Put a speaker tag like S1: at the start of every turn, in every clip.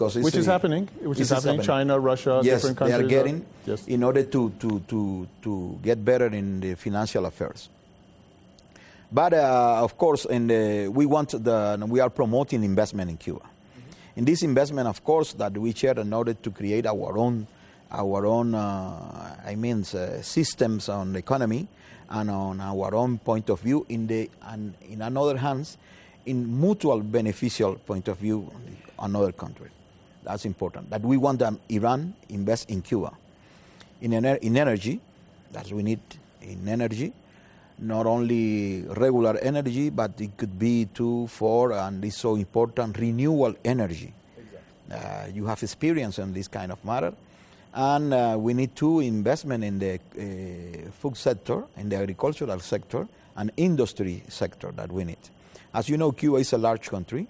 S1: Because
S2: which is happening. China, Russia,
S1: yes,
S2: different countries.
S1: They are getting
S2: yes.
S1: in order to get better in the financial affairs. But of course, we are promoting investment in Cuba. Mm-hmm. In this investment, of course, that we share in order to create our own systems on the economy and on our own point of view. And in another hands, in mutual beneficial point of view, another country. That's important. That we want Iran invest in Cuba, in energy, that we need in energy. Not only regular energy, but it could be and it's so important, renewable energy. Exactly. You have experience in this kind of matter. And we need investment in the food sector, in the agricultural sector, and industry sector that we need. As you know, Cuba is a large country,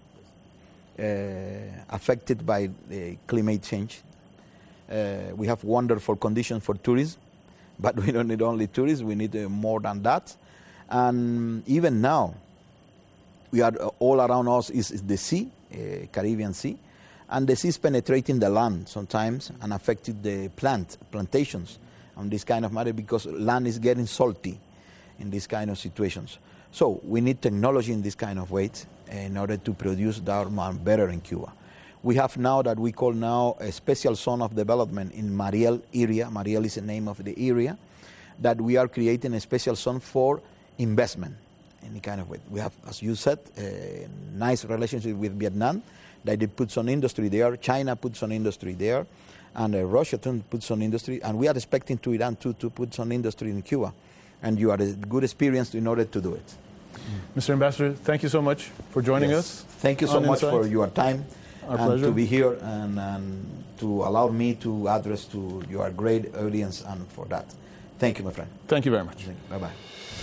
S1: affected by climate change. We have wonderful conditions for tourism, but we don't need only tourism, we need more than that. And even now, we are all around us is the sea, Caribbean Sea, and the sea is penetrating the land sometimes and affecting the plantations on this kind of matter because land is getting salty in these kind of situations. So we need technology in this kind of ways in order to produce that better in Cuba. We have now that we call now a special zone of development in Mariel area. Mariel is the name of the area that we are creating a special zone for investment in any kind of way. We have, as you said, a nice relationship with Vietnam that it puts on industry there. China puts on industry there, and Russia puts on industry, and we are expecting to Iran to put some industry in Cuba. And you are a good experience in order to do it.
S2: Mr. Ambassador, thank you so much for joining us.
S1: Thank you so much for your time.
S2: Our pleasure.
S1: To be here and to allow me to address to your great audience and for that. Thank you, my friend.
S2: Thank you very much.
S1: Bye-bye.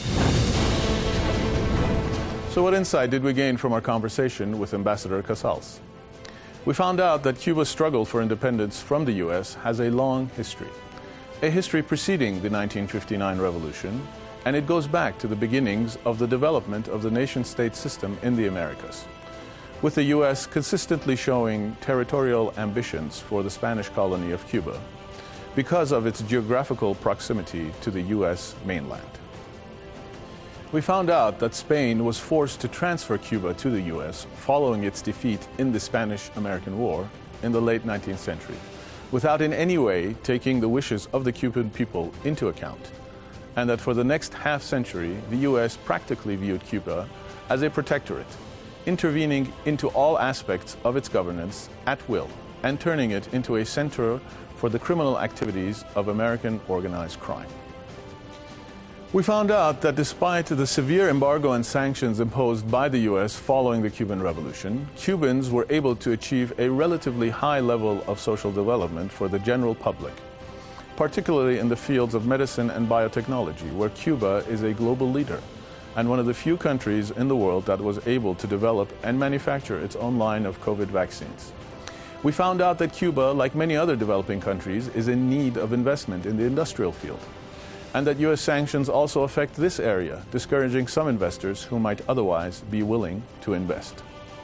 S2: So what insight did we gain from our conversation with Ambassador Casals? We found out that Cuba's struggle for independence from the U.S. has a long history. A history preceding the 1959 revolution, and it goes back to the beginnings of the development of the nation-state system in the Americas, with the U.S. consistently showing territorial ambitions for the Spanish colony of Cuba because of its geographical proximity to the U.S. mainland. We found out that Spain was forced to transfer Cuba to the U.S. following its defeat in the Spanish-American War in the late 19th century, without in any way taking the wishes of the Cuban people into account, and that for the next half-century, the U.S. practically viewed Cuba as a protectorate, intervening into all aspects of its governance at will, and turning it into a center for the criminal activities of American organized crime. We found out that despite the severe embargo and sanctions imposed by the U.S. following the Cuban Revolution, Cubans were able to achieve a relatively high level of social development for the general public, particularly in the fields of medicine and biotechnology, where Cuba is a global leader and one of the few countries in the world that was able to develop and manufacture its own line of COVID vaccines. We found out that Cuba, like many other developing countries, is in need of investment in the industrial field, and that U.S. sanctions also affect this area, discouraging some investors who might otherwise be willing to invest.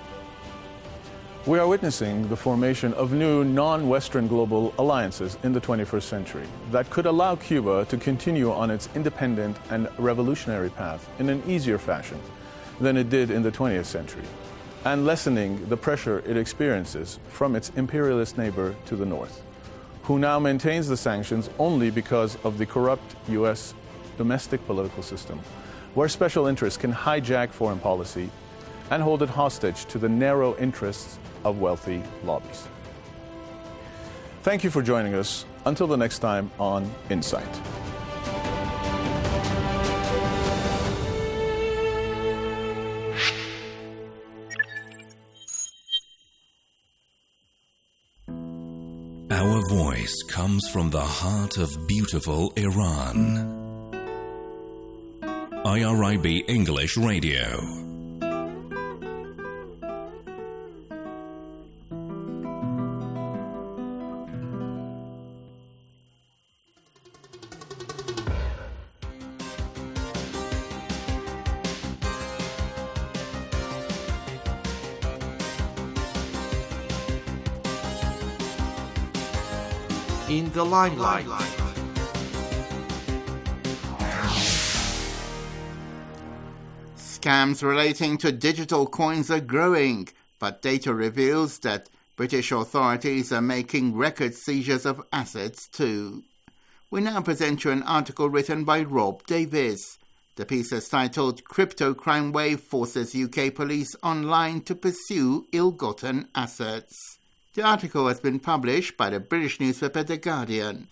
S2: We are witnessing the formation of new non-Western global alliances in the 21st century that could allow Cuba to continue on its independent and revolutionary path in an easier fashion than it did in the 20th century, and lessening the pressure it experiences from its imperialist neighbor to the north, who now maintains the sanctions only because of the corrupt U.S. domestic political system, where special interests can hijack foreign policy and hold it hostage to the narrow interests of wealthy lobbies. Thank you for joining us. Until the next time on Insight.
S3: Our voice comes from the heart of beautiful Iran. IRIB English Radio.
S4: in the limelight. Scams relating to digital coins are growing, but data reveals that British authorities are making record seizures of assets too. We now present you an article written by Rob Davis. The piece is titled "Crypto Crime Wave Forces UK Police Online to Pursue Ill-Gotten Assets." The article has been published by the British newspaper The Guardian.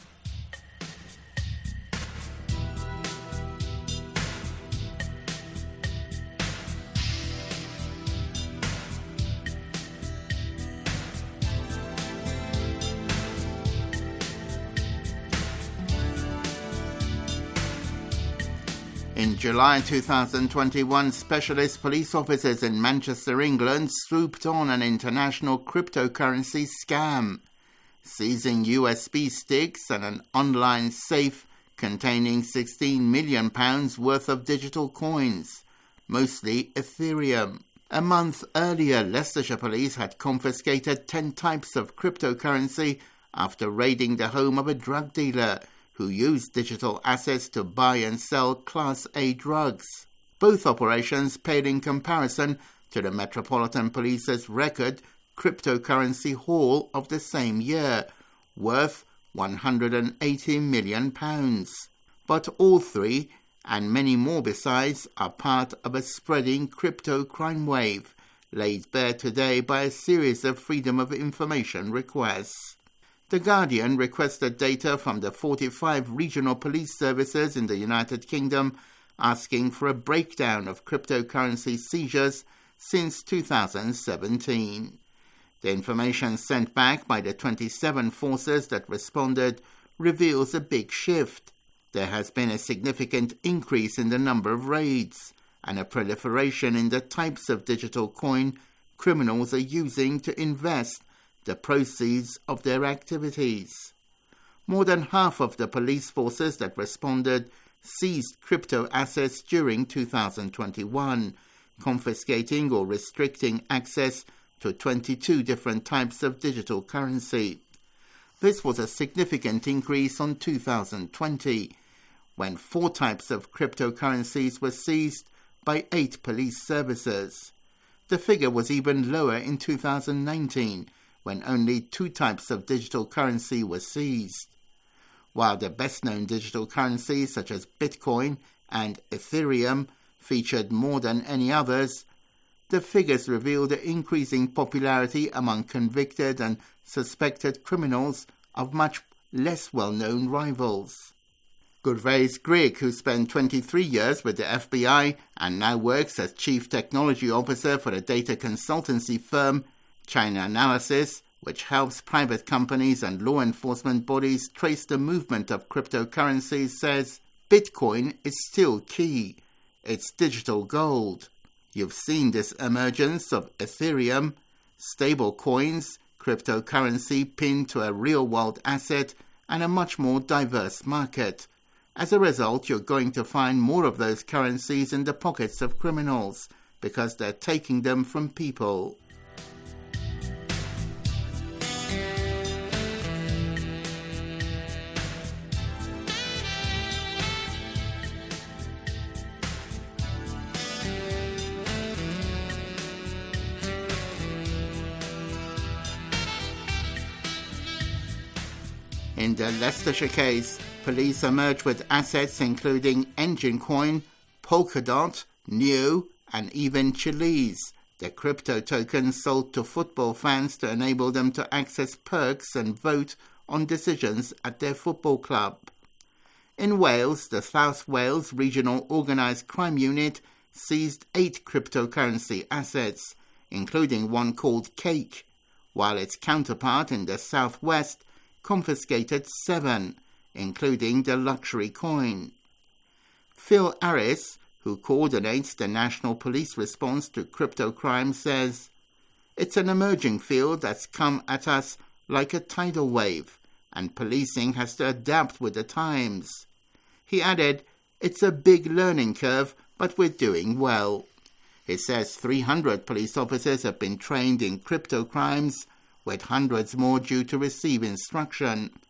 S4: In July 2021, specialist police officers in Manchester, England, swooped on an international cryptocurrency scam, seizing USB sticks and an online safe containing £16 million worth of digital coins, mostly Ethereum. A month earlier, Leicestershire police had confiscated 10 types of cryptocurrency after raiding the home of a drug dealer who used digital assets to buy and sell Class A drugs. Both operations paled in comparison to the Metropolitan Police's record cryptocurrency haul of the same year, worth £180 million. But all three, and many more besides, are part of a spreading crypto crime wave, laid bare today by a series of Freedom of Information requests. The Guardian requested data from the 45 regional police services in the United Kingdom, asking for a breakdown of cryptocurrency seizures since 2017. The information sent back by the 27 forces that responded reveals a big shift. There has been a significant increase in the number of raids and a proliferation in the types of digital coin criminals are using to invest the proceeds of their activities. More than half of the police forces that responded seized crypto assets during 2021, confiscating or restricting access to 22 different types of digital currency. This was a significant increase on 2020, when 4 types of cryptocurrencies were seized by 8 police services. The figure was even lower in 2019, when only 2 types of digital currency were seized. While the best-known digital currencies such as Bitcoin and Ethereum featured more than any others, the figures reveal the increasing popularity among convicted and suspected criminals of much less well-known rivals. Gurveis Grigg, who spent 23 years with the FBI and now works as Chief Technology Officer for the data consultancy firm China Analysis, which helps private companies and law enforcement bodies trace the movement of cryptocurrencies, says, Bitcoin is still key. It's digital gold. You've seen this emergence of Ethereum, stable coins, cryptocurrency pinned to a real-world asset, and a much more diverse market. As a result, you're going to find more of those currencies in the pockets of criminals, because they're taking them from people. In the Leicestershire case, police emerged with assets including Engine Coin, Polkadot, Neo, and even Chiliz, the crypto token sold to football fans to enable them to access perks and vote on decisions at their football club. In Wales, the South Wales Regional Organised Crime Unit seized 8 cryptocurrency assets, including one called Cake, while its counterpart in the South West confiscated 7, including the luxury coin. Phil Harris, who coordinates the National Police response to crypto crime, says, "It's an emerging field that's come at us like a tidal wave, and policing has to adapt with the times." He added, "It's a big learning curve, but we're doing well." He says 300 police officers have been trained in crypto crimes, with hundreds more due to receive instruction.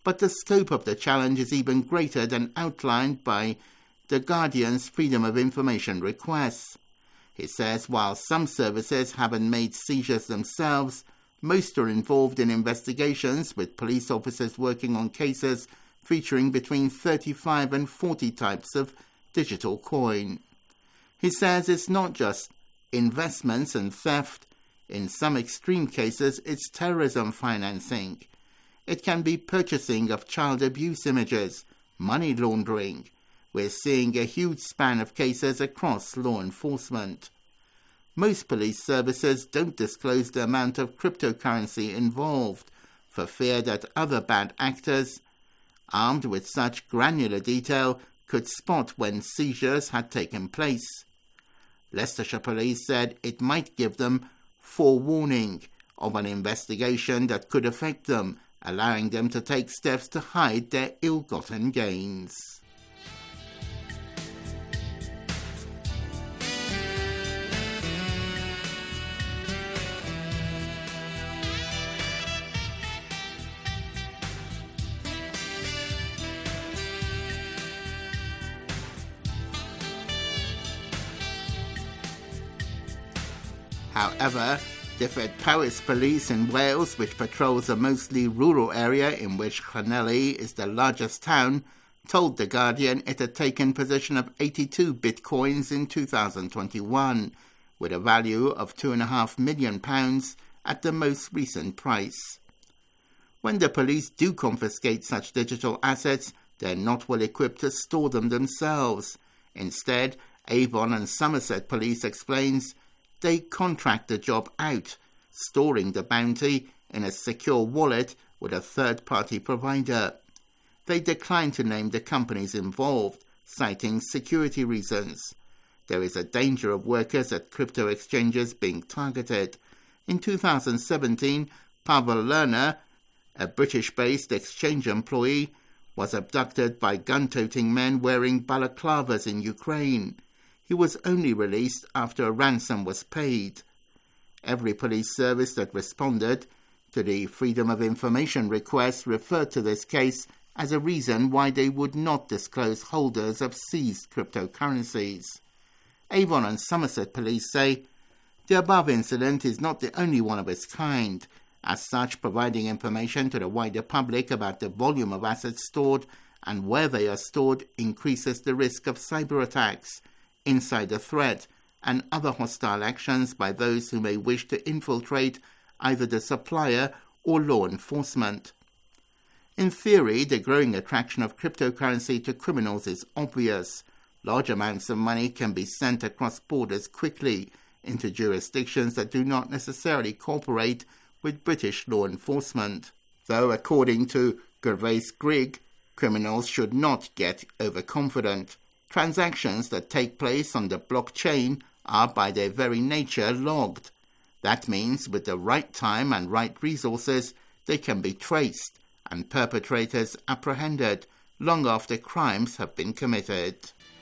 S4: but the scope of the challenge is even greater than outlined by The Guardian's Freedom of Information requests. He says while some services haven't made seizures themselves, most are involved in investigations, with police officers working on cases featuring between 35 and 40 types of digital coin. He says it's not just investments and theft. In some extreme cases, it's terrorism financing. It can be purchasing of child abuse images, money laundering. We're seeing a huge span of cases across law enforcement. Most police services don't disclose the amount of cryptocurrency involved for fear that other bad actors, armed with such granular detail, could spot when seizures had taken place. Leicestershire Police said it might give them forewarning of an investigation that could affect them, allowing them to take steps to hide their ill-gotten gains. However, Dyfed Powys Police in Wales, which patrols a mostly rural area in which Llanelli is the largest town, told The Guardian it had taken possession of 82 bitcoins in 2021, with a value of £2.5 million at the most recent price. When the police do confiscate such digital assets, they're not well equipped to store them themselves. Instead, Avon and Somerset Police explains they contract the job out, storing the bounty in a secure wallet with a third-party provider. They decline to name the companies involved, citing security reasons. There is a danger of workers at crypto exchanges being targeted. In 2017, Pavel Lerner, a British-based exchange employee, was abducted by gun-toting men wearing balaclavas in Ukraine. He was only released after a ransom was paid. Every police service that responded to the Freedom of Information request referred to this case as a reason why they would not disclose holders of seized cryptocurrencies. Avon and Somerset Police say the above incident is not the only one of its kind. As such, providing information to the wider public about the volume of assets stored and where they are stored increases the risk of cyber attacks, insider threat, and other hostile actions by those who may wish to infiltrate either the supplier or law enforcement. In theory, the growing attraction of cryptocurrency to criminals is obvious. Large amounts of money can be sent across borders quickly into jurisdictions that do not necessarily cooperate with British law enforcement. Though, according to Gervais Grigg, criminals should not get overconfident. Transactions that take place on the blockchain are by their very nature logged. That means with the right time and right resources, they can be traced and perpetrators apprehended long after crimes have been committed.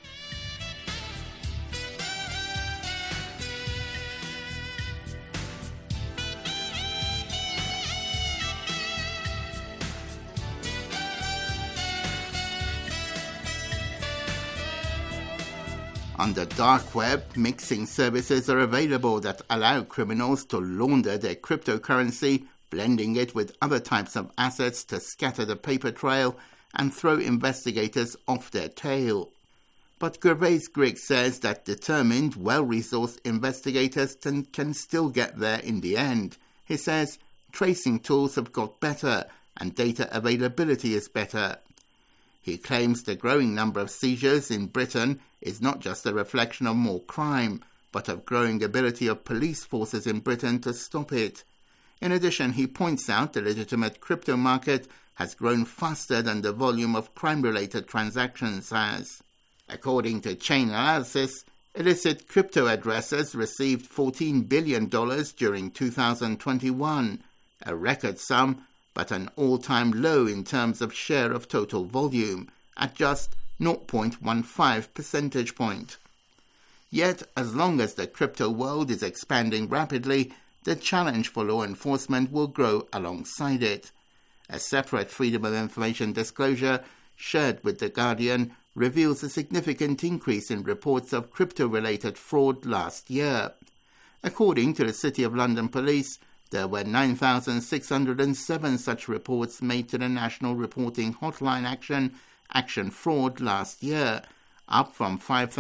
S4: On the dark web, mixing services are available that allow criminals to launder their cryptocurrency, blending it with other types of assets to scatter the paper trail and throw investigators off their tail. But Gervais Grigg says that determined, well-resourced investigators can still get there in the end. He says tracing tools have got better and data availability is better. He claims the growing number of seizures in Britain is not just a reflection of more crime, but of growing ability of police forces in Britain to stop it. In addition, he points out the legitimate crypto market has grown faster than the volume of crime-related transactions has. According to Chainalysis, illicit crypto addresses received $14 billion during 2021, a record sum, but an all-time low in terms of share of total volume, at just 0.15 percentage point. Yet, as long as the crypto world is expanding rapidly, the challenge for law enforcement will grow alongside it. A separate Freedom of Information disclosure shared with The Guardian reveals a significant increase in reports of crypto-related fraud last year. According to the City of London Police, there were 9,607 such reports made to the National Reporting Hotline Action Fraud last year, up from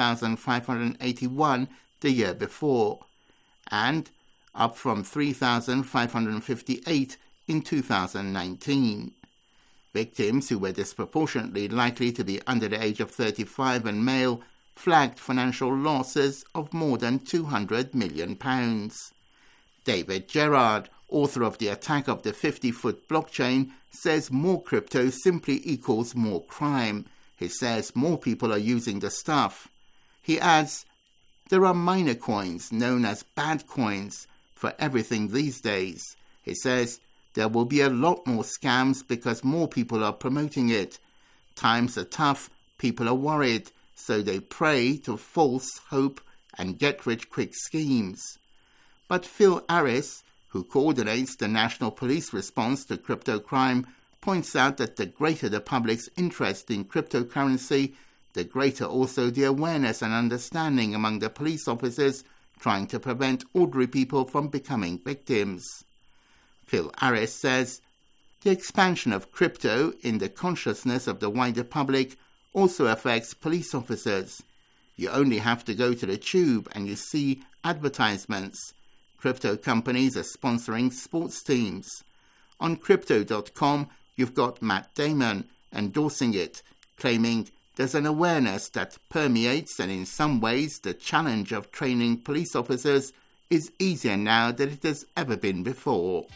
S4: 5,581 the year before, and up from 3,558 in 2019. Victims who were disproportionately likely to be under the age of 35 and male flagged financial losses of more than £200 million. David Gerard, author of The Attack of the 50-Foot Blockchain, says more crypto simply equals more crime. He says more people are using the stuff. He adds, there are minor coins known as bad coins for everything these days. He says, there will be a lot more scams because more people are promoting it. Times are tough, people are worried, so they prey to false hope and get-rich-quick schemes. But Phil Harris, who coordinates the National Police response to crypto crime, points out that the greater the public's interest in cryptocurrency, the greater also the awareness and understanding among the police officers trying to prevent ordinary people from becoming victims. Phil Harris says, the expansion of crypto in the consciousness of the wider public also affects police officers. You only have to go to the tube and you see advertisements. Crypto companies are sponsoring sports teams. On Crypto.com, you've got Matt Damon endorsing it, claiming there's an awareness that permeates, and in some ways the challenge of training police officers is easier now than it has ever been before.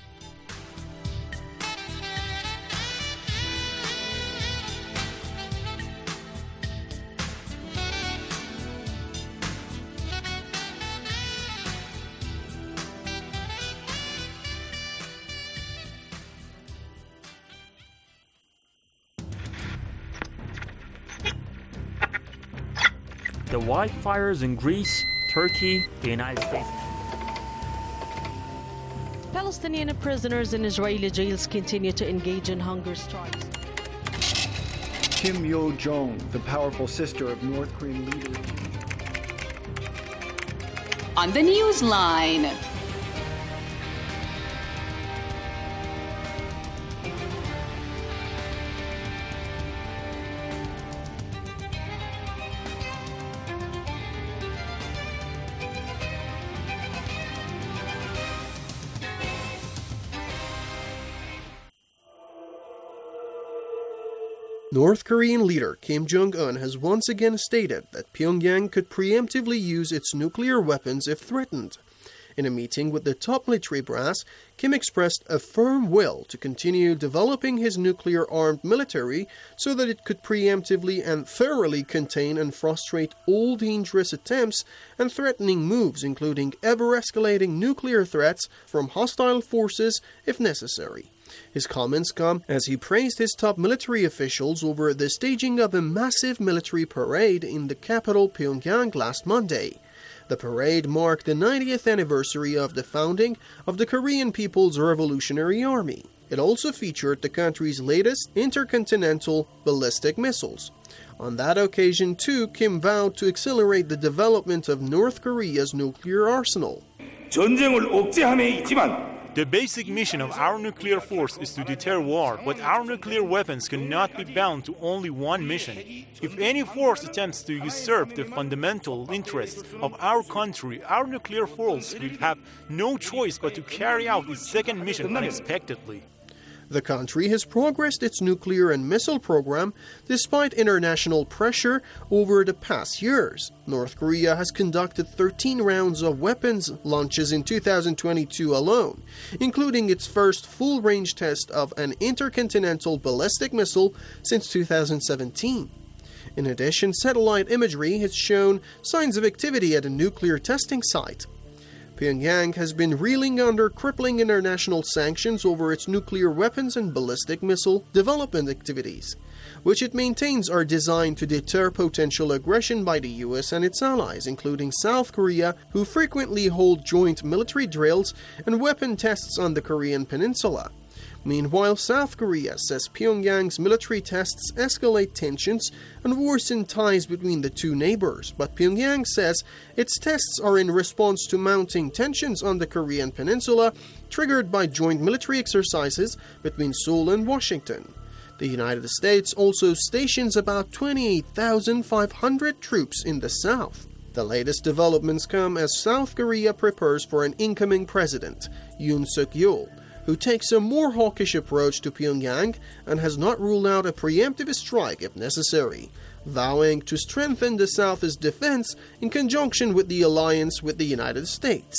S5: The wildfires in Greece, Turkey, the United States.
S6: Palestinian prisoners in Israeli jails continue to engage in hunger strikes.
S7: Kim Yo-jong, the powerful sister of North Korean leader.
S8: On the Newsline.
S9: North Korean leader Kim Jong-un has once again stated that Pyongyang could preemptively use its nuclear weapons if threatened. In a meeting with the top military brass, Kim expressed a firm will to continue developing his nuclear-armed military so that it could preemptively and thoroughly contain and frustrate all dangerous attempts and threatening moves, including ever-escalating nuclear threats from hostile forces if necessary. His comments come as he praised his top military officials over the staging of a massive military parade in the capital Pyongyang last Monday. The parade marked the 90th anniversary of the founding of the Korean People's Revolutionary Army. It also featured the country's latest intercontinental ballistic missiles. On that occasion, too, Kim vowed to accelerate the development of North Korea's nuclear arsenal.
S10: 전쟁을 억제함에 있지만
S5: The basic mission of our nuclear force is to deter war, but our nuclear weapons cannot be bound to only one mission. If any force attempts to usurp the fundamental interests of our country, our nuclear force will have no choice but to carry out its second mission unexpectedly.
S9: The country has progressed its nuclear and missile program despite international pressure over the past years. North Korea has conducted 13 rounds of weapons launches in 2022 alone, including its first full-range test of an intercontinental ballistic missile since 2017. In addition, satellite imagery has shown signs of activity at a nuclear testing site. Pyongyang has been reeling under crippling international sanctions over its nuclear weapons and ballistic missile development activities, which it maintains are designed to deter potential aggression by the US and its allies, including South Korea, who frequently hold joint military drills and weapon tests on the Korean peninsula. Meanwhile, South Korea says Pyongyang's military tests escalate tensions and worsen ties between the two neighbors, but Pyongyang says its tests are in response to mounting tensions on the Korean peninsula triggered by joint military exercises between Seoul and Washington. The United States also stations about 28,500 troops in the south. The latest developments come as South Korea prepares for an incoming president, Yoon Suk-yeol, who takes a more hawkish approach to Pyongyang and has not ruled out a preemptive strike if necessary, vowing to strengthen the South's defense in conjunction with the alliance with the United States.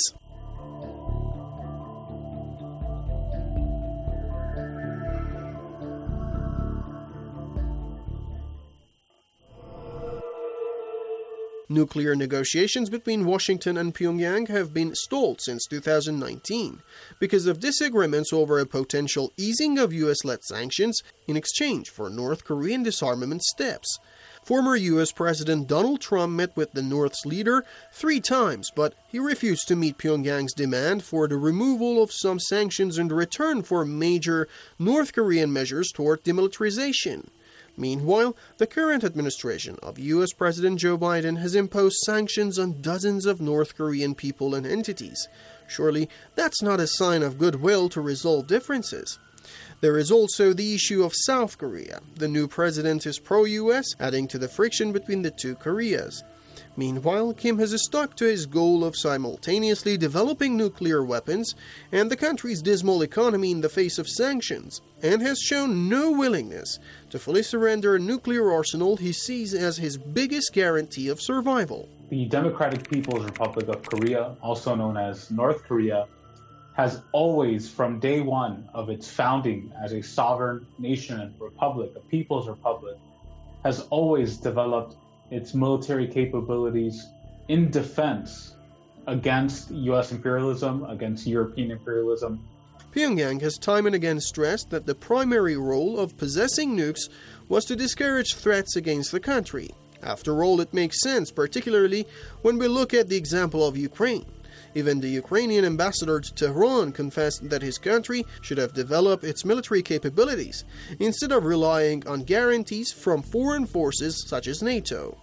S9: Nuclear negotiations between Washington and Pyongyang have been stalled since 2019 because of disagreements over a potential easing of US-led sanctions in exchange for North Korean disarmament steps. Former US President Donald Trump met with the North's leader 3 times, but he refused to meet Pyongyang's demand for the removal of some sanctions in return for major North Korean measures toward demilitarization. Meanwhile, the current administration of U.S. President Joe Biden has imposed sanctions on dozens of North Korean people and entities. Surely, that's not a sign of goodwill to resolve differences. There is also the issue of South Korea. The new president is pro-U.S., adding to the friction between the two Koreas. Meanwhile, Kim has stuck to his goal of simultaneously developing nuclear weapons and the country's dismal economy in the face of sanctions, and has shown no willingness to fully surrender a nuclear arsenal he sees as his biggest guarantee of survival.
S11: The Democratic People's Republic of Korea, also known as North Korea, has always, from day one of its founding as a sovereign nation and republic, a people's republic, has always developed its military capabilities in defense against U.S. imperialism, against European imperialism.
S9: Pyongyang has time and again stressed that the primary role of possessing nukes was to discourage threats against the country. After all, it makes sense, particularly when we look at the example of Ukraine. Even the Ukrainian ambassador to Tehran confessed that his country should have developed its military capabilities, instead of relying on guarantees from foreign forces such as NATO.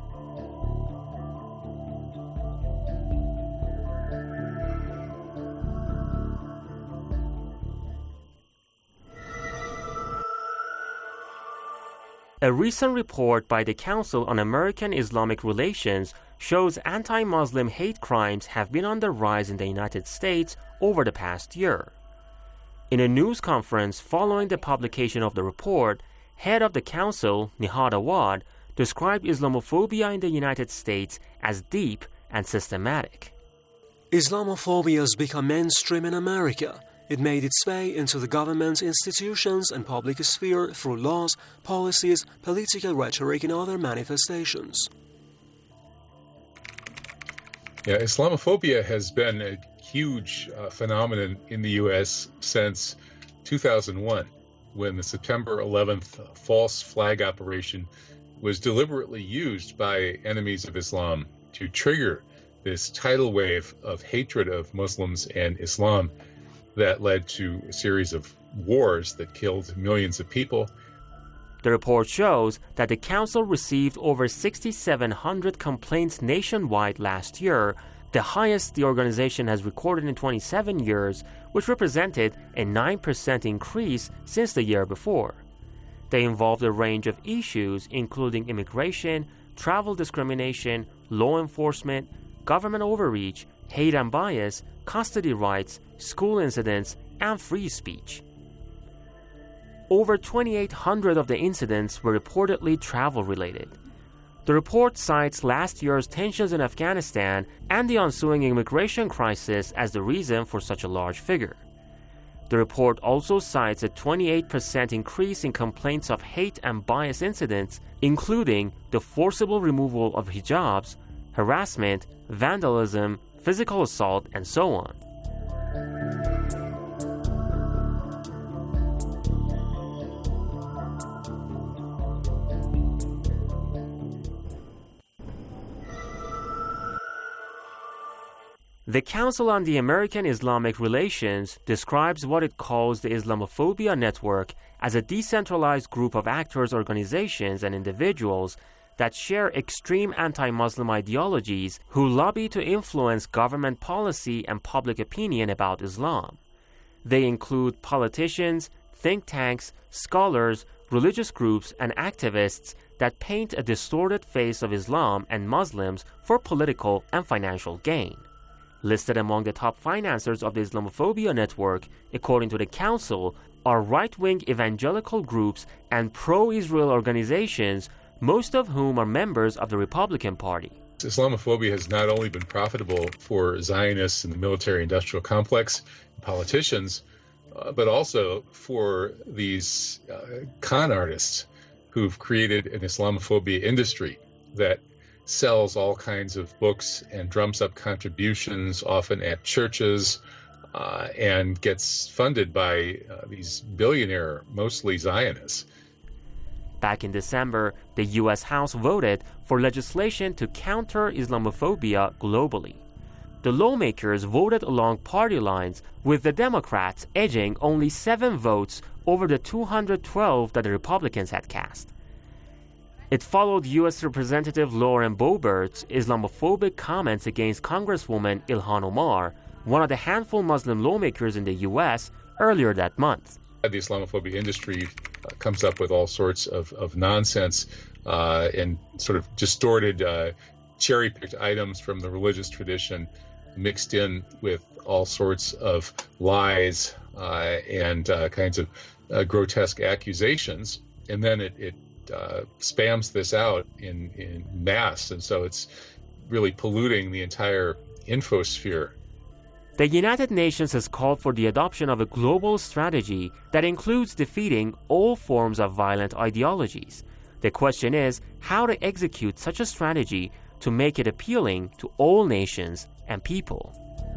S12: A recent report by the Council on American-Islamic Relations shows anti-Muslim hate crimes have been on the rise in the United States over the past year. In a news conference following the publication of the report, head of the council, Nihad Awad, described Islamophobia in the United States as deep and systematic.
S13: Islamophobia has become mainstream in America. It made its way into the government, institutions, and public sphere through laws, policies, political rhetoric, and other manifestations.
S14: Yeah, Islamophobia has been a huge phenomenon in the U.S. since 2001, when the September 11th false flag operation was deliberately used by enemies of Islam to trigger this tidal wave of hatred of Muslims and Islam that led to a series of wars that killed millions of people.
S12: The report shows that the council received over 6,700 complaints nationwide last year, the highest the organization has recorded in 27 years, which represented a 9% increase since the year before. They involved a range of issues including immigration, travel discrimination, law enforcement, government overreach, hate and bias, custody rights, school incidents, and free speech. Over 2,800 of the incidents were reportedly travel-related. The report cites last year's tensions in Afghanistan and the ensuing immigration crisis as the reason for such a large figure. The report also cites a 28% increase in complaints of hate and bias incidents, including the forcible removal of hijabs, harassment, vandalism, physical assault, and so on. The Council on the American Islamic Relations describes what it calls the Islamophobia Network as a decentralized group of actors, organizations, and individuals that share extreme anti-Muslim ideologies who lobby to influence government policy and public opinion about Islam. They include politicians, think tanks, scholars, religious groups, and activists that paint a distorted face of Islam and Muslims for political and financial gain. Listed among the top financiers of the Islamophobia Network, according to the Council, are right-wing evangelical groups and pro-Israel organizations, most of whom are members of the Republican Party.
S14: Islamophobia has not only been profitable for Zionists and the military-industrial complex, politicians, but also for these con artists who've created an Islamophobia industry that sells all kinds of books and drums up contributions, often at churches, and gets funded by these billionaire, mostly Zionists.
S12: Back in December, the U.S. House voted for legislation to counter Islamophobia globally. The lawmakers voted along party lines, with the Democrats edging only 7 votes over the 212 that the Republicans had cast. It followed U.S. Representative Lauren Boebert's Islamophobic comments against Congresswoman Ilhan Omar, one of the handful Muslim lawmakers in the U.S., earlier that month.
S14: The Islamophobia industry comes up with all sorts of nonsense and sort of distorted, cherry-picked items from the religious tradition mixed in with all sorts of lies and kinds of grotesque accusations. And then it spams this out in mass, and so it's really polluting the entire infosphere.
S12: The United Nations has called for the adoption of a global strategy that includes defeating all forms of violent ideologies. The question is how to execute such a strategy to make it appealing to all nations and people.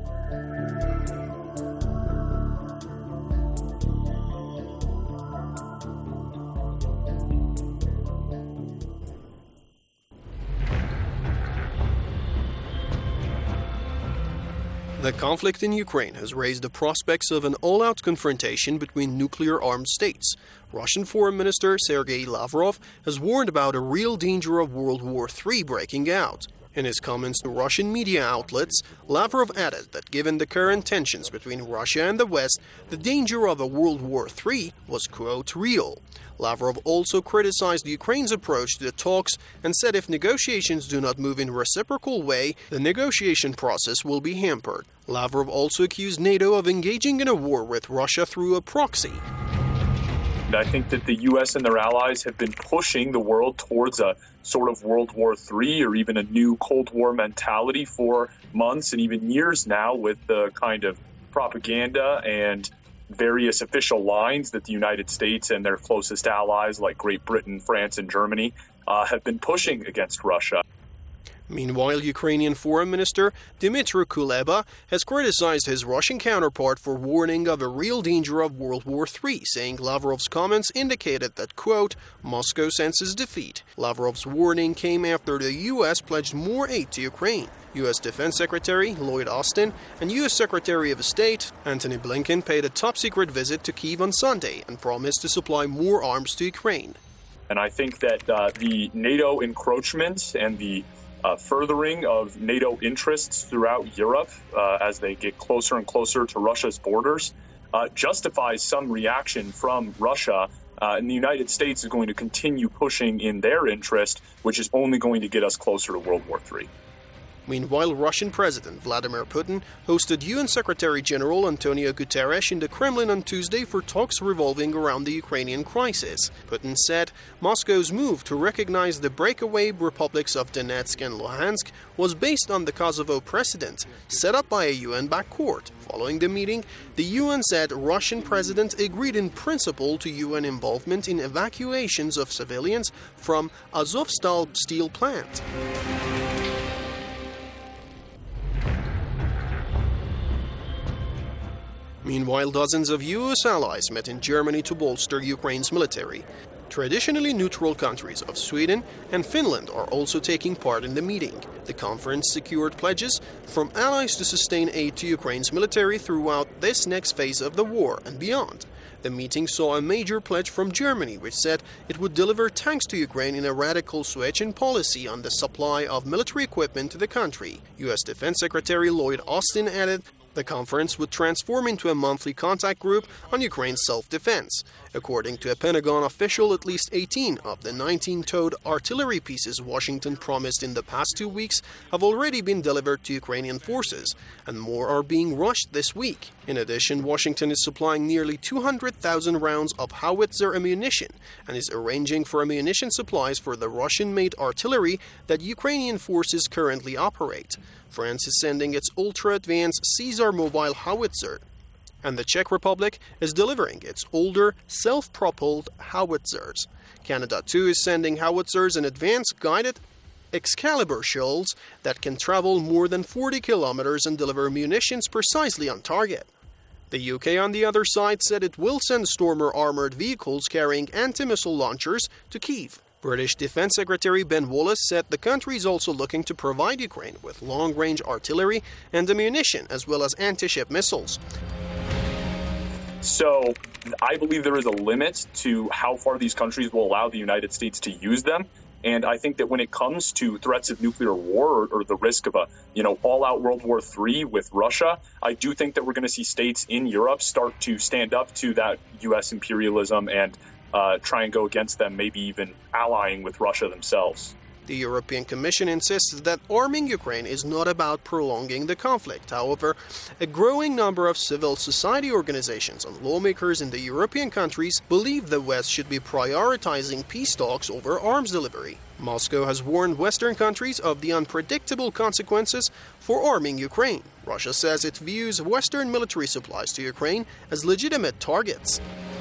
S9: The conflict in Ukraine has raised the prospects of an all-out confrontation between nuclear-armed states. Russian Foreign Minister Sergei Lavrov has warned about a real danger of World War III breaking out. In his comments to Russian media outlets, Lavrov added that given the current tensions between Russia and the West, the danger of a World War III was, quote, real. Lavrov also criticized Ukraine's approach to the talks and said if negotiations do not move in a reciprocal way, the negotiation process will be hampered. Lavrov also accused NATO of engaging in a war with Russia through a proxy.
S15: I think that the U.S. and their allies have been pushing the world towards a sort of World War III or even a new Cold War mentality for months and even years now, with the kind of propaganda and various official lines that the United States and their closest allies like Great Britain, France, and Germany have been pushing against Russia.
S9: Meanwhile, Ukrainian Foreign Minister Dmytro Kuleba has criticized his Russian counterpart for warning of a real danger of World War III, saying Lavrov's comments indicated that, quote, Moscow senses defeat. Lavrov's warning came after the U.S. pledged more aid to Ukraine. U.S. Defense Secretary Lloyd Austin and U.S. Secretary of State Antony Blinken paid a top-secret visit to Kyiv on Sunday and promised to supply more arms to Ukraine.
S15: And I think that the NATO encroachment and the furthering of NATO interests throughout Europe as they get closer and closer to Russia's borders justifies some reaction from Russia. And the United States is going to continue pushing in their interest, which is only going to get us closer to World War III.
S9: Meanwhile, Russian President Vladimir Putin hosted UN Secretary General Antonio Guterres in the Kremlin on Tuesday for talks revolving around the Ukrainian crisis. Putin said Moscow's move to recognize the breakaway republics of Donetsk and Luhansk was based on the Kosovo precedent set up by a UN-backed court. Following the meeting, the UN said Russian president agreed in principle to UN involvement in evacuations of civilians from Azovstal steel plant. Meanwhile, dozens of U.S. allies met in Germany to bolster Ukraine's military. Traditionally neutral countries of Sweden and Finland are also taking part in the meeting. The conference secured pledges from allies to sustain aid to Ukraine's military throughout this next phase of the war and beyond. The meeting saw a major pledge from Germany, which said it would deliver tanks to Ukraine in a radical switch in policy on the supply of military equipment to the country. U.S. Defense Secretary Lloyd Austin added the conference would transform into a monthly contact group on Ukraine's self-defense. According to a Pentagon official, at least 18 of the 19-towed artillery pieces Washington promised in the past 2 weeks have already been delivered to Ukrainian forces, and more are being rushed this week. In addition, Washington is supplying nearly 200,000 rounds of howitzer ammunition and is arranging for ammunition supplies for the Russian-made artillery that Ukrainian forces currently operate. France is sending its ultra-advanced Caesar mobile howitzer, and the Czech Republic is delivering its older, self-propelled howitzers. Canada, too, is sending howitzers and advanced guided Excalibur shells that can travel more than 40 kilometers and deliver munitions precisely on target. The UK, on the other side, said it will send Stormer armored vehicles carrying anti-missile launchers to Kyiv. British Defense Secretary Ben Wallace said the country is also looking to provide Ukraine with long-range artillery and ammunition, as well as anti-ship missiles.
S15: So I believe there is a limit to how far these countries will allow the United States to use them. And I think that when it comes to threats of nuclear war or the risk of a, all-out World War III with Russia, I do think that we're going to see states in Europe start to stand up to that U.S. imperialism and try and go against them, maybe even allying with Russia themselves.
S9: The European Commission insists that arming Ukraine is not about prolonging the conflict. However, a growing number of civil society organizations and lawmakers in the European countries believe the West should be prioritizing peace talks over arms delivery. Moscow has warned Western countries of the unpredictable consequences for arming Ukraine. Russia says it views Western military supplies to Ukraine as legitimate targets.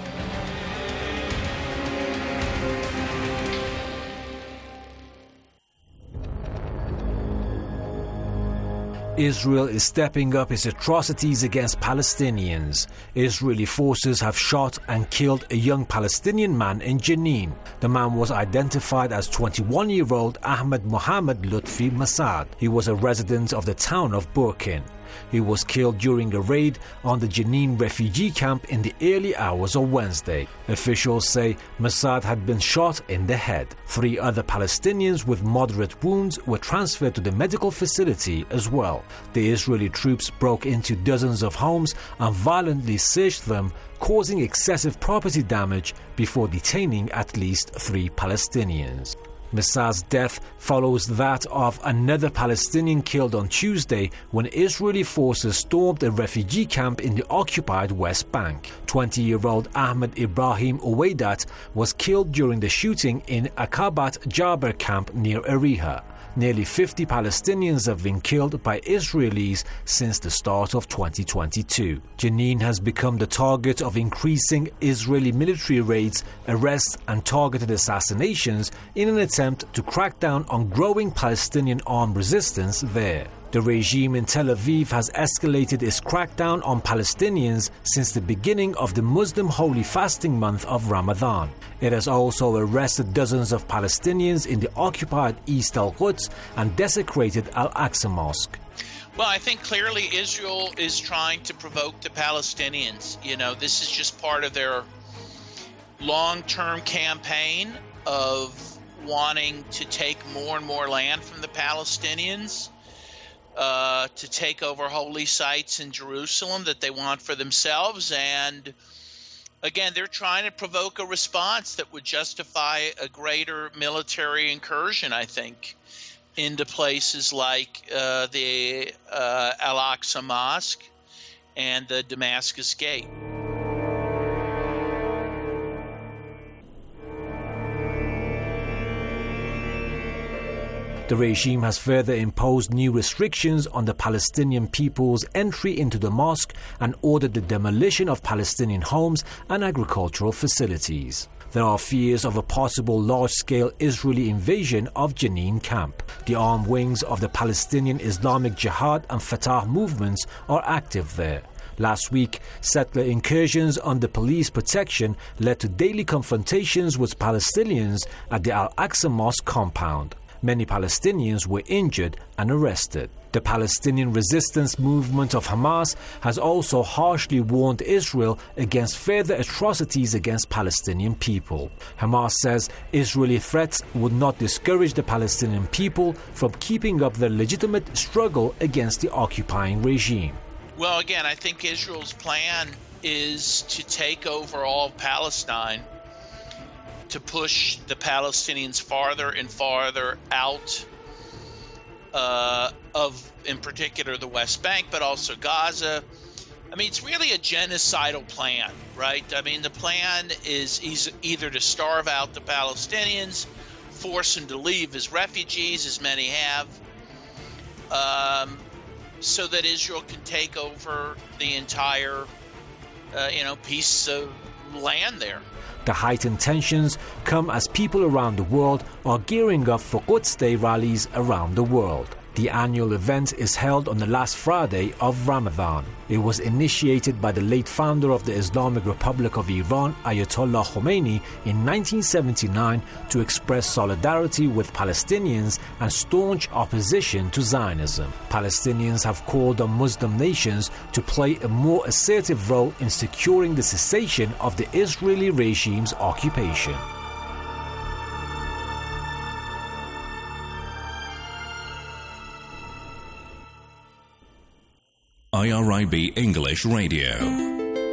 S16: Israel is stepping up its atrocities against Palestinians. Israeli forces have shot and killed a young Palestinian man in Jenin. The man was identified as 21-year-old Ahmed Mohammed Lutfi Masad. He was a resident of the town of Burkin. He was killed during a raid on the Jenin refugee camp in the early hours of Wednesday. Officials say Masad had been shot in the head. 3 other Palestinians with moderate wounds were transferred to the medical facility as well. The Israeli troops broke into dozens of homes and violently searched them, causing excessive property damage before detaining at least 3 Palestinians. Masad's death follows that of another Palestinian killed on Tuesday when Israeli forces stormed a refugee camp in the occupied West Bank. 20-year-old Ahmed Ibrahim Uwaidat was killed during the shooting in Akabat Jaber camp near Ariha. Nearly 50 Palestinians have been killed by Israelis since the start of 2022. Jenin has become the target of increasing Israeli military raids, arrests and targeted assassinations in an attempt to crack down on growing Palestinian armed resistance there. The regime in Tel Aviv has escalated its crackdown on Palestinians since the beginning of the Muslim holy fasting month of Ramadan. It has also arrested dozens of Palestinians in the occupied East al-Quds and desecrated Al-Aqsa Mosque.
S17: Well, I think clearly Israel is trying to provoke the Palestinians. This is just part of their long-term campaign of wanting to take more and more land from the Palestinians. To take over holy sites in Jerusalem that they want for themselves. And again, they're trying to provoke a response that would justify a greater military incursion, I think, into places like the Al-Aqsa Mosque and the Damascus Gate.
S16: The regime has further imposed new restrictions on the Palestinian people's entry into the mosque and ordered the demolition of Palestinian homes and agricultural facilities. There are fears of a possible large-scale Israeli invasion of Jenin camp. The armed wings of the Palestinian Islamic Jihad and Fatah movements are active there. Last week, settler incursions under police protection led to daily confrontations with Palestinians at the Al-Aqsa Mosque compound. Many Palestinians were injured and arrested. The Palestinian resistance movement of Hamas has also harshly warned Israel against further atrocities against Palestinian people. Hamas says Israeli threats would not discourage the Palestinian people from keeping up their legitimate struggle against the occupying regime.
S17: Well, again, I think Israel's plan is to take over all of Palestine, to push the Palestinians farther and farther out of, in particular, the West Bank, but also Gaza. I mean, it's really a genocidal plan, right? I mean, the plan is either to starve out the Palestinians, force them to leave as refugees, as many have, so that Israel can take over the entire, piece of land there.
S16: The heightened tensions come as people around the world are gearing up for Quds Day rallies around the world. The annual event is held on the last Friday of Ramadan. It was initiated by the late founder of the Islamic Republic of Iran, Ayatollah Khomeini, in 1979 to express solidarity with Palestinians and staunch opposition to Zionism. Palestinians have called on Muslim nations to play a more assertive role in securing the cessation of the Israeli regime's occupation.
S3: IRIB English Radio.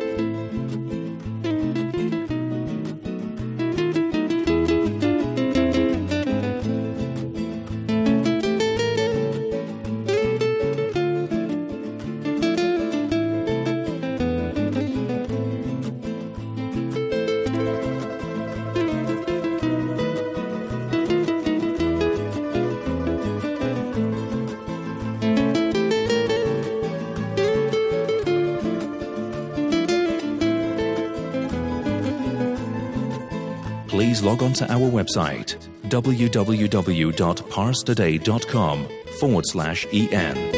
S3: Please log on to our website www.parstoday.com/en.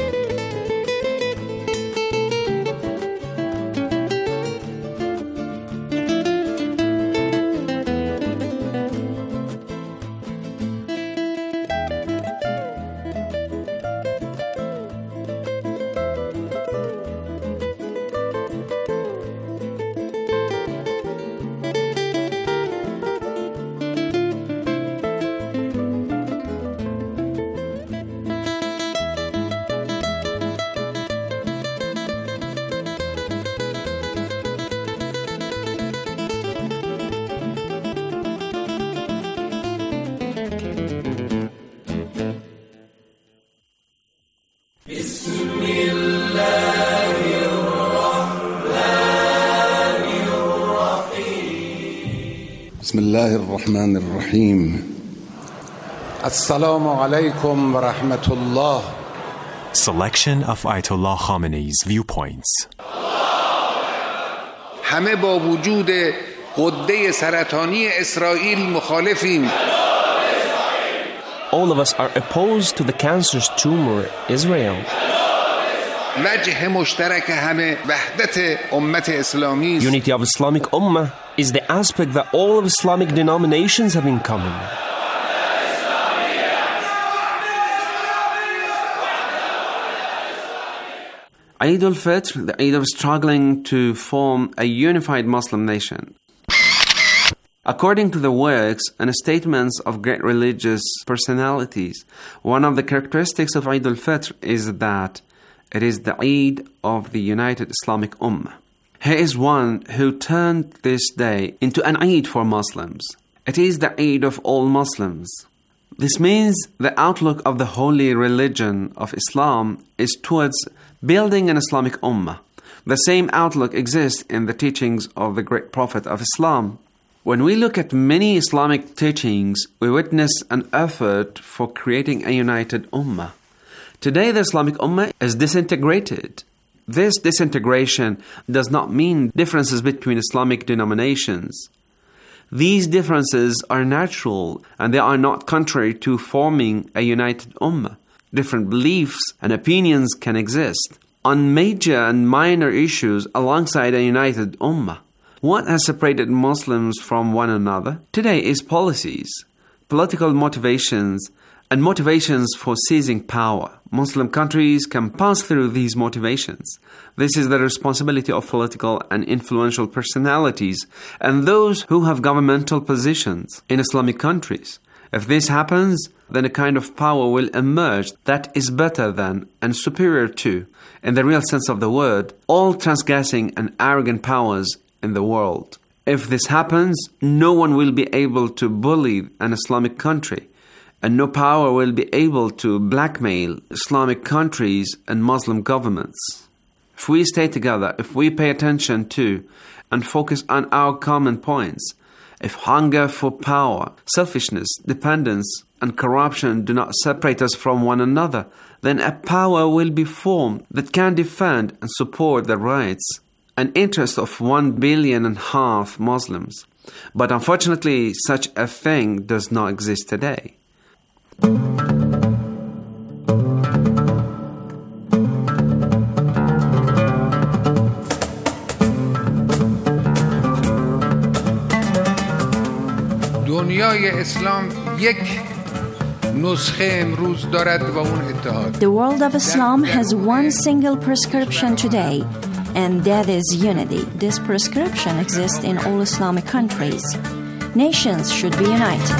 S18: بسم الله الرحمن الرحيم السلام عليكم ورحمة الله.
S19: Selection of Ayatollah Khamenei's viewpoints.
S18: همه با وجود غده سرطانی اسرائیل مخالفیم.
S20: All of us are opposed to the cancerous tumor Israel.
S18: وجه مشترک همه وحدت امت اسلامی.
S20: Unity of Islamic Ummah is the aspect that all of Islamic denominations have in common. Eid al-Fitr, the Eid of struggling to form a unified Muslim nation. According to the works and statements of great religious personalities, one of the characteristics of Eid al-Fitr is that it is the Eid of the United Islamic Ummah. He is one who turned this day into an Eid for Muslims. It is the Eid of all Muslims. This means the outlook of the holy religion of Islam is towards building an Islamic Ummah. The same outlook exists in the teachings of the great Prophet of Islam. When we look at many Islamic teachings, we witness an effort for creating a united Ummah. Today, the Islamic Ummah is disintegrated. This disintegration does not mean differences between Islamic denominations. These differences are natural and they are not contrary to forming a united Ummah. Different beliefs and opinions can exist. on major and minor issues alongside a united ummah. What has separated Muslims from one another today is policies, political motivations, and motivations for seizing power. Muslim countries can pass through these motivations. This is the responsibility of political and influential personalities and those who have governmental positions in Islamic countries. If this happens, then a kind of power will emerge that is better than and superior to, in the real sense of the word, all transgressing and arrogant powers in the world. If this happens, no one will be able to bully an Islamic country, and no power will be able to blackmail Islamic countries and Muslim governments. If we stay together, if we pay attention to and focus on our common points, if hunger for power, selfishness, dependence, and corruption do not separate us from one another, then a power will be formed that can defend and support the rights and interests of 1.5 billion Muslims. But unfortunately, such a thing does not exist today.
S18: دنیای اسلام یک نسخه امروز دارد و اون اتحاد.
S21: The world of Islam has one single prescription today, and that is unity. This prescription exists in all Islamic countries. Nations should be united.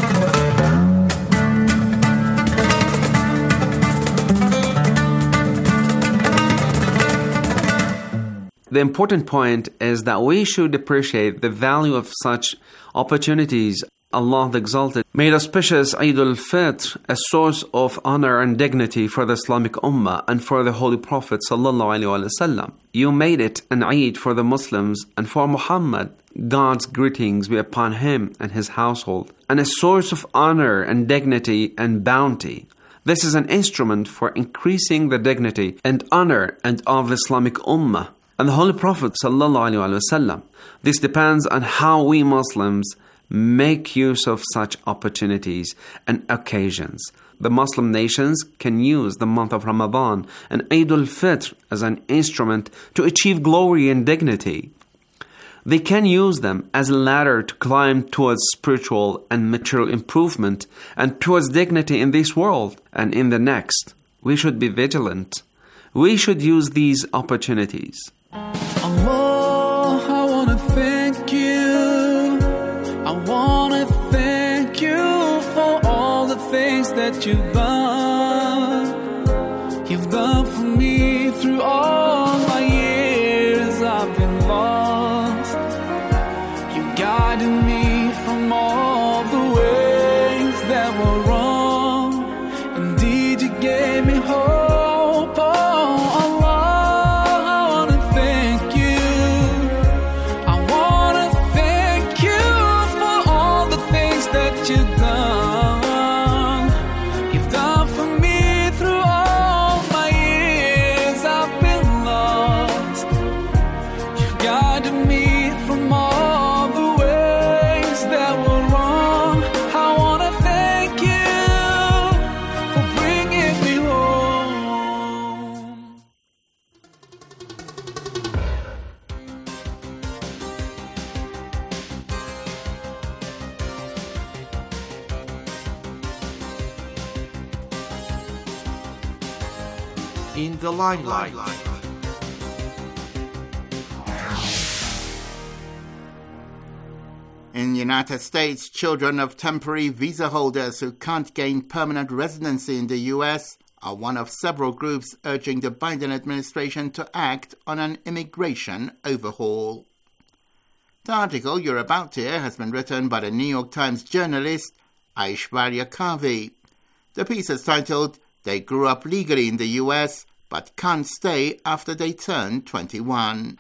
S20: The important point is that we should appreciate the value of such opportunities Allah the Exalted made auspicious Eid al-Fitr a source of honor and dignity for the Islamic Ummah and for the Holy Prophet ﷺ. You made it an Eid for the Muslims and for Muhammad, God's greetings be upon him and his household, and a source of honor and dignity and bounty. This is an instrument for increasing the dignity and honor and of the Islamic Ummah and the Holy Prophet ﷺ. This depends on how we Muslims make use of such opportunities and occasions. The Muslim nations can use the month of Ramadan and Eid al-Fitr as an instrument to achieve glory and dignity. They can use them as a ladder to climb towards spiritual and material improvement and towards dignity in this world and in the next. We should be vigilant. We should use these opportunities.
S22: Allah, I want to thank you. I want to thank you for all the things that you've done. You've done for me through all my years I've been lost. You guided me from all the ways that were wrong. Indeed, you gave me hope.
S4: In the limelight. In the United States, children of temporary visa holders who can't gain permanent residency in the U.S. are one of several groups urging the Biden administration to act on an immigration overhaul. The article you're about to hear has been written by the New York Times journalist Aishwarya Kavi. The piece is titled, "They Grew Up Legally in the U.S., but Can't Stay After They Turn 21.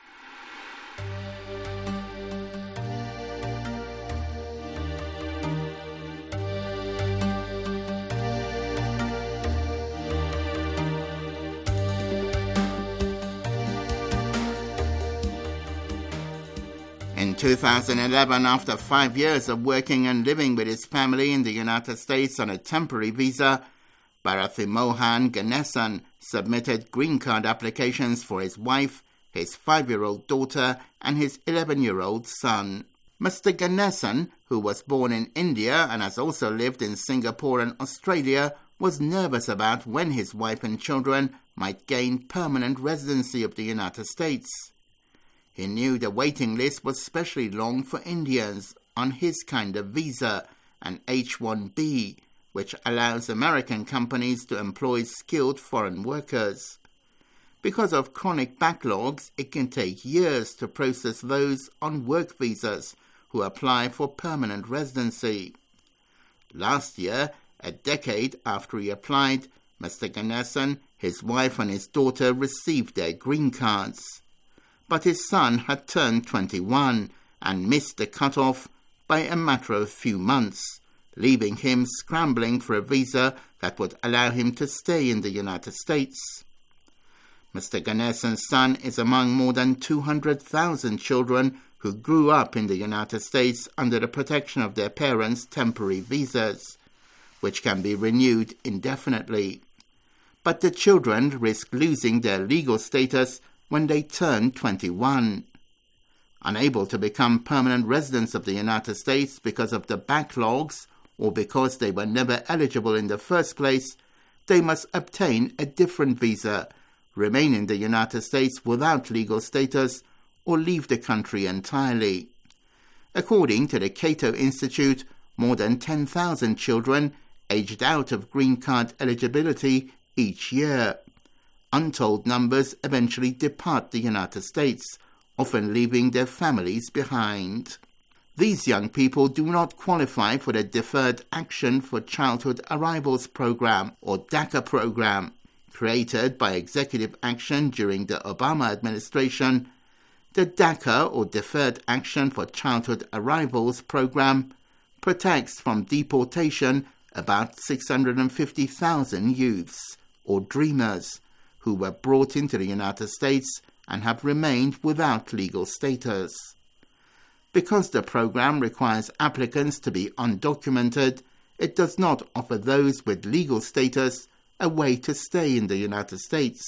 S4: In 2011, after 5 years of working and living with his family in the United States on a temporary visa, Bharathy Mohan Ganesan submitted green card applications for his wife, his 5-year-old daughter, and his 11-year-old son. Mr. Ganesan, who was born in India and has also lived in Singapore and Australia, was nervous about when his wife and children might gain permanent residency of the United States. He knew the waiting list was especially long for Indians on his kind of visa, an H-1B, which allows American companies to employ skilled foreign workers. Because of chronic backlogs, it can take years to process those on work visas who apply for permanent residency. Last year, a decade after he applied, Mr. Ganesan, his wife and his daughter received their green cards. But his son had turned 21 and missed the cutoff by a matter of few months, leaving him scrambling for a visa that would allow him to stay in the United States. Mr. Ganesan's son is among more than 200,000 children who grew up in the United States under the protection of their parents' temporary visas, which can be renewed indefinitely. But the children risk losing their legal status when they turn 21. Unable to become permanent residents of the United States because of the backlogs or because they were never eligible in the first place, they must obtain a different visa, remain in the United States without legal status, or leave the country entirely. According to the Cato Institute, more than 10,000 children aged out of green card eligibility each year. Untold numbers eventually depart the United States, often leaving their families behind. These young people do not qualify for the Deferred Action for Childhood Arrivals Program, or DACA program. Created by executive action during the Obama administration, the DACA, or Deferred Action for Childhood Arrivals Program, protects from deportation about 650,000 youths, or dreamers, who were brought into the United States and have remained without legal status. Because the program requires applicants to be undocumented, it does not offer those with legal status a way to stay in the United States.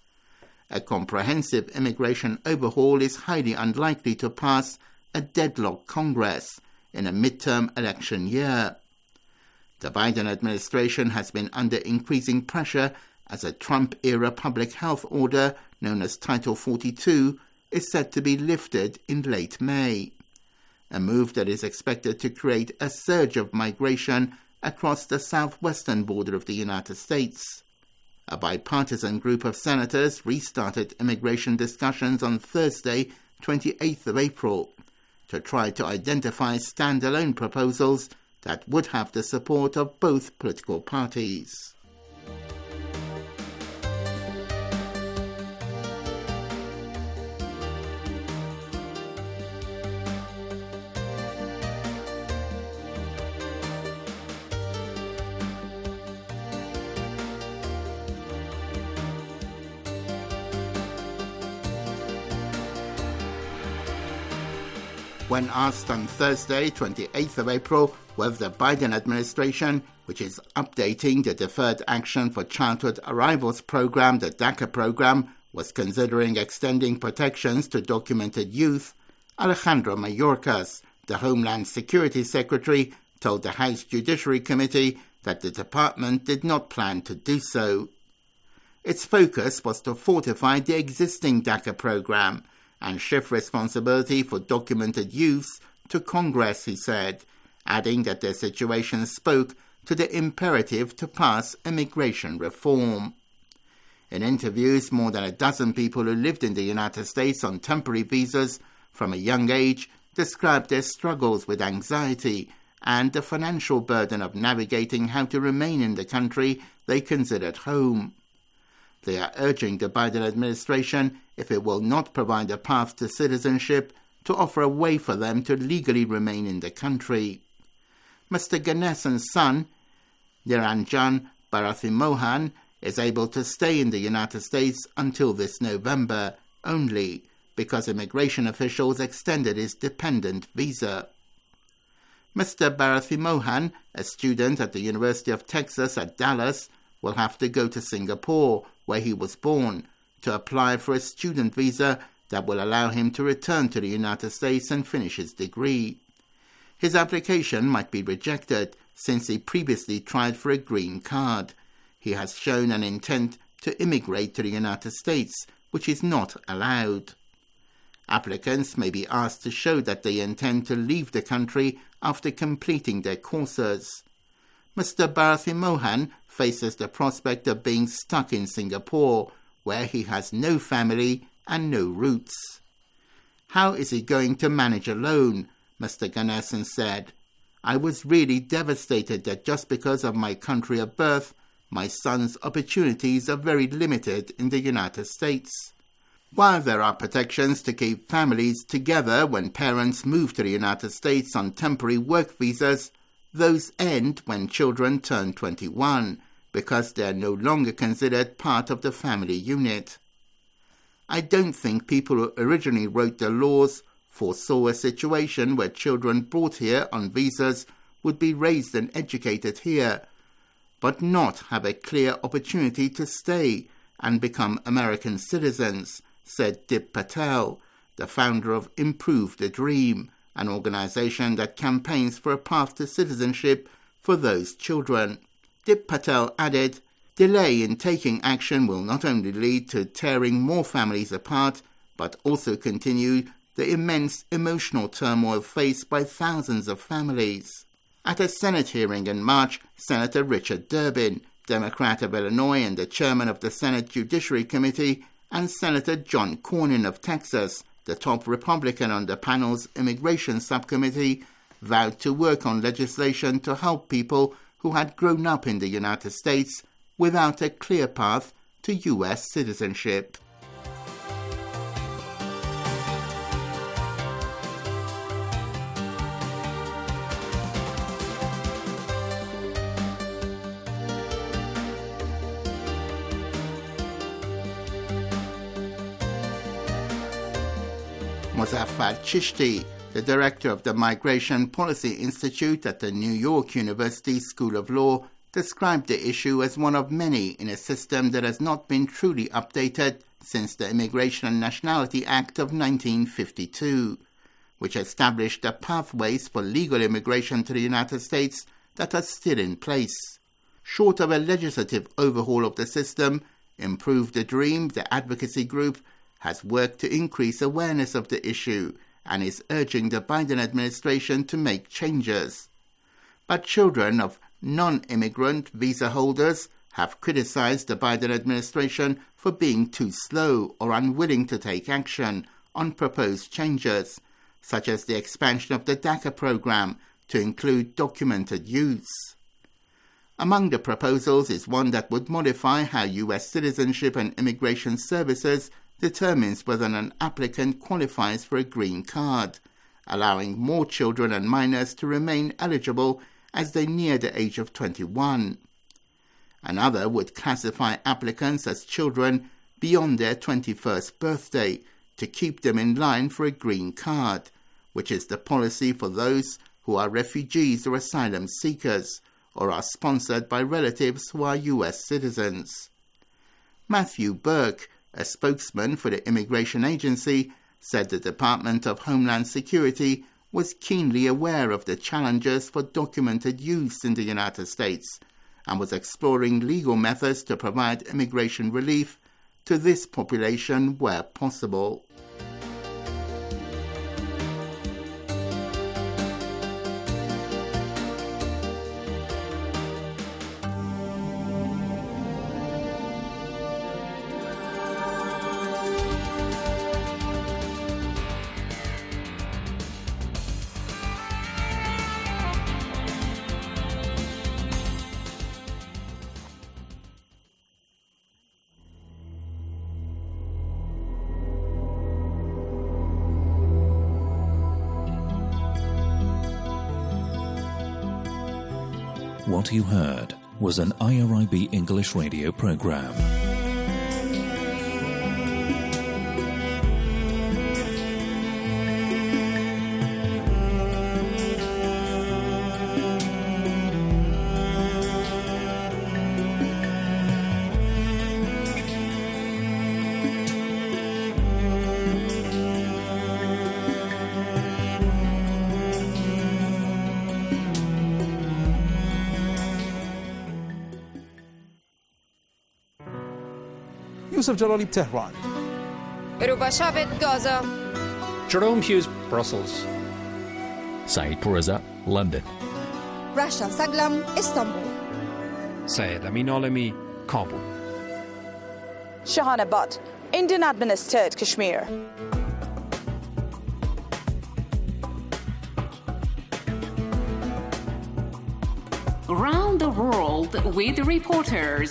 S4: A comprehensive immigration overhaul is highly unlikely to pass a deadlocked Congress in a midterm election year. The Biden administration has been under increasing pressure as a Trump-era public health order known as Title 42 is set to be lifted in late May, a move that is expected to create a surge of migration across the southwestern border of the United States. A bipartisan group of senators restarted immigration discussions on Thursday, 28th of April, to try to identify standalone proposals that would have the support of both political parties. When asked on Thursday, 28th of April, whether the Biden administration, which is updating the Deferred Action for Childhood Arrivals program, the DACA program, was considering extending protections to documented youth, Alejandro Mayorkas, the Homeland Security Secretary, told the House Judiciary Committee that the department did not plan to do so. Its focus was to fortify the existing DACA program and shift responsibility for documented youths to Congress, he said, adding that their situation spoke to the imperative to pass immigration reform. In interviews, more than a dozen people who lived in the United States on temporary visas from a young age described their struggles with anxiety and the financial burden of navigating how to remain in the country they considered home. They are urging the Biden administration, if it will not provide a path to citizenship, to offer a way for them to legally remain in the country. Mr. Ganesan's son, Niranjan Barathimohan, is able to stay in the United States until this November only because immigration officials extended his dependent visa. Mr. Barathimohan, a student at the University of Texas at Dallas, will have to go to Singapore where he was born, to apply for a student visa that will allow him to return to the United States and finish his degree. His application might be rejected since he previously tried for a green card. He has shown an intent to immigrate to the United States, which is not allowed. Applicants may be asked to show that they intend to leave the country after completing their courses. Mr. Bharathi Mohan faces the prospect of being stuck in Singapore, where he has no family and no roots. How is he going to manage alone? Mr. Ganesan said. I was really devastated that just because of my country of birth, my son's opportunities are very limited in the United States. While there are protections to keep families together when parents move to the United States on temporary work visas, those end when children turn 21 because they are no longer considered part of the family unit. I don't think people who originally wrote the laws foresaw a situation where children brought here on visas would be raised and educated here, but not have a clear opportunity to stay and become American citizens, said Dip Patel, the founder of Improve the Dream, an organization that campaigns for a path to citizenship for those children. Dip Patel added, delay in taking action will not only lead to tearing more families apart, but also continue the immense emotional turmoil faced by thousands of families. At a Senate hearing in March, Senator Richard Durbin, Democrat of Illinois and the chairman of the Senate Judiciary Committee, and Senator John Cornyn of Texas, the top Republican on the panel's Immigration Subcommittee, vowed to work on legislation to help people who had grown up in the United States without a clear path to U.S. citizenship. Muzaffar Chishti, the director of the Migration Policy Institute at the New York University School of Law, described the issue as one of many in a system that has not been truly updated since the Immigration and Nationality Act of 1952, which established the pathways for legal immigration to the United States that are still in place. Short of a legislative overhaul of the system, Improve the Dream, the advocacy group, has worked to increase awareness of the issue and is urging the Biden administration to make changes. But children of non-immigrant visa holders have criticized the Biden administration for being too slow or unwilling to take action on proposed changes, such as the expansion of the DACA program to include documented use. Among the proposals is one that would modify how U.S. Citizenship and Immigration Services determines whether an applicant qualifies for a green card, allowing more children and minors to remain eligible as they near the age of 21. Another would classify applicants as children beyond their 21st birthday to keep them in line for a green card, which is the policy for those who are refugees or asylum seekers or are sponsored by relatives who are U.S. citizens. Matthew Burke, a spokesman for the Immigration Agency, said the Department of Homeland Security was keenly aware of the challenges for documented use in the United States and was exploring legal methods to provide immigration relief to this population where possible.
S3: What you heard was an IRIB English radio program.
S1: Yusuf Jalali, Tehran.
S2: Rubashabit, Gaza.
S23: Jerome Hughes, Brussels.
S24: Saeed Pourreza, London.
S2: Rasha Saglam, Istanbul.
S23: Syed Amin Alami, Kabul.
S25: Shahana Butt, Indian administered Kashmir.
S8: Around the world with reporters.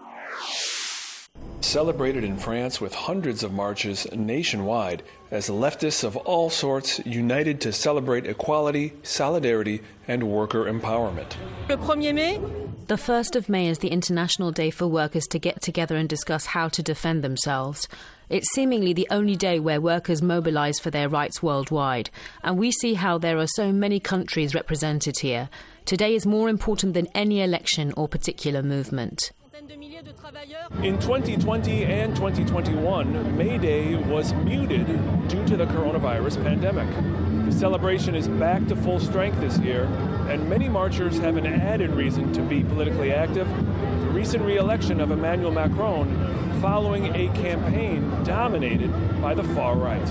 S26: Celebrated in France with hundreds of marches nationwide as leftists of all sorts united to celebrate equality, solidarity, and worker empowerment.
S27: Le 1er mai?
S28: The 1st of May is the International Day for workers to get together and discuss how to defend themselves. It's seemingly the only day where workers mobilise for their rights worldwide, and we see how there are so many countries represented here. Today is more important than any election or particular movement.
S26: In 2020 and 2021, May Day was muted due to the coronavirus pandemic. The celebration is back to full strength this year, and many marchers have an added reason to be politically active: the recent re-election of Emmanuel Macron following a campaign dominated by the far right.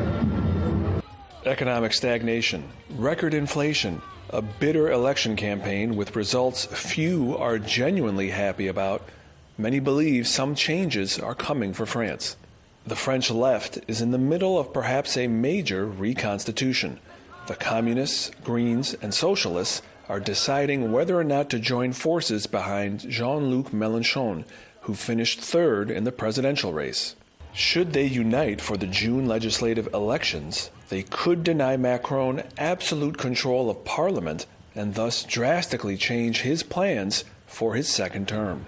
S26: Economic stagnation, record inflation, a bitter election campaign with results few are genuinely happy about. Many believe some changes are coming for France. The French left is in the middle of perhaps a major reconstitution. The communists, Greens, and socialists are deciding whether or not to join forces behind Jean-Luc Mélenchon, who finished third in the presidential race. Should they unite for the June legislative elections, they could deny Macron absolute control of parliament and thus drastically change his plans for his second term.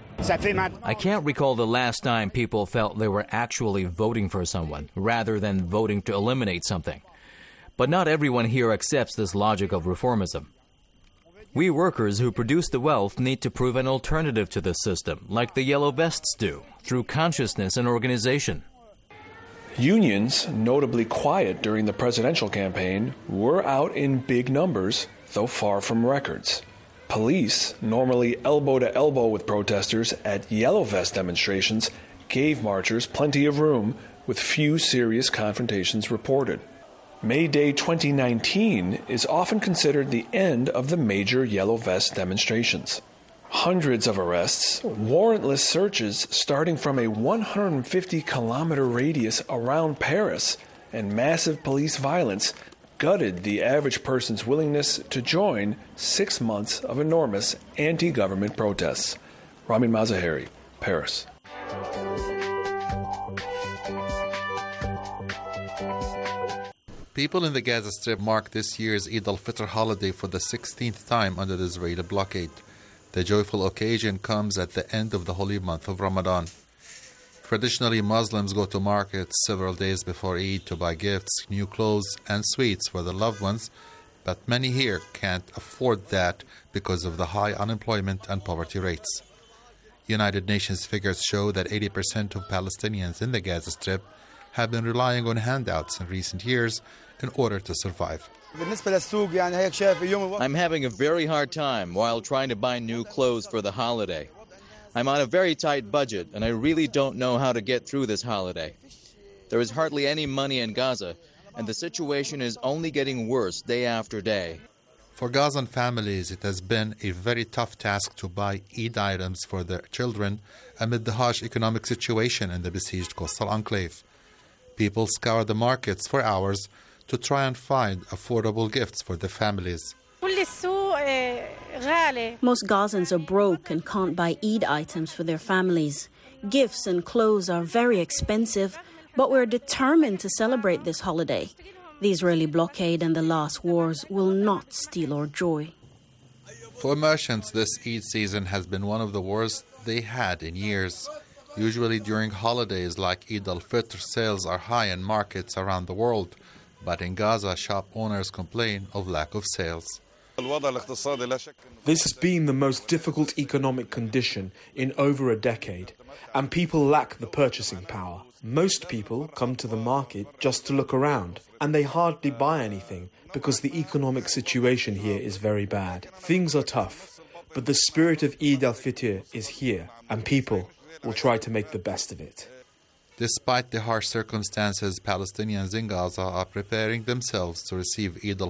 S29: I can't recall the last time people felt they were actually voting for someone rather than voting to eliminate something. But not everyone here accepts this logic of reformism. We workers who produce the wealth need to prove an alternative to this system, like the Yellow Vests do, through consciousness and organization.
S26: Unions, notably quiet during the presidential campaign, were out in big numbers, though far from records. Police, normally elbow to elbow with protesters at Yellow Vest demonstrations, gave marchers plenty of room, with few serious confrontations reported. May Day 2019 is often considered the end of the major Yellow Vest demonstrations. Hundreds of arrests, warrantless searches starting from a 150-kilometer radius around Paris, and massive police violence gutted the average person's willingness to join 6 months of enormous anti-government protests. Ramin Mazaheri, Paris.
S30: People in the Gaza Strip mark this year's Eid al-Fitr holiday for the 16th time under the Israeli blockade. The joyful occasion comes at the end of the holy month of Ramadan. Traditionally, Muslims go to markets several days before Eid to buy gifts, new clothes, and sweets for their loved ones, but many here can't afford that because of the high unemployment and poverty rates. United Nations figures show that 80% of Palestinians in the Gaza Strip have been relying on handouts in recent years in order to survive.
S31: I'm having a very hard time while trying to buy new clothes for the holiday. I'm on a very tight budget, and I really don't know how to get through this holiday. There is hardly any money in Gaza, and the situation is only getting worse day after day.
S30: For Gazan families, it has been a very tough task to buy Eid items for their children amid the harsh economic situation in the besieged coastal enclave. People scour the markets for hours to try and find affordable gifts for their families.
S32: Most Gazans are broke and can't buy Eid items for their families. Gifts and clothes are very expensive, but we're determined to celebrate this holiday. The Israeli blockade and the last wars will not steal our joy.
S30: For merchants, this Eid season has been one of the worst they had in years. Usually during holidays like Eid al-Fitr, sales are high in markets around the world. But in Gaza, shop owners complain of lack of sales.
S1: This has been the most difficult economic condition in over a decade, and people lack the purchasing power. Most people come to the market just to look around, and they hardly buy anything because the economic situation here is very bad. Things are tough, but the spirit of Eid al-Fitr is here, and people will try to make the best of it.
S30: Despite the harsh circumstances, Palestinians in Gaza are preparing themselves to receive Eid